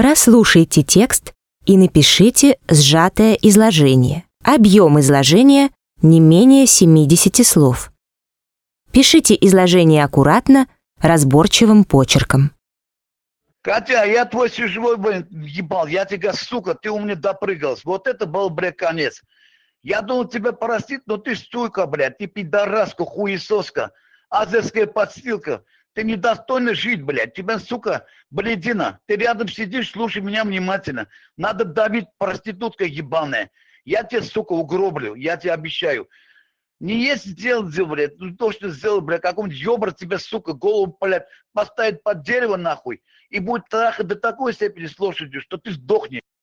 Прослушайте текст и напишите сжатое изложение. Объем изложения не менее 70 слов. Пишите изложение аккуратно, разборчивым почерком. Катя, я твой сиживой, блин, ебал, я тебя, сука, ты у меня допрыгалась. Вот это был, блядь, конец. Я думал тебя простить, но ты сука, блядь, ты пидораска, хуесоска, азерская подстилка. Ты недостойна жить, блядь. Тебя, сука, блядина. Ты рядом сидишь, слушай меня внимательно. Надо давить, проститутка ебаная. Я тебя, сука, угроблю, я тебе обещаю. Не есть сделать, блядь, ну то, что сделал, блядь, какой-нибудь ёбр тебе, сука, голову, блядь, поставит под дерево, нахуй, и будет трахать до такой степени с лошадью, что ты сдохнешь.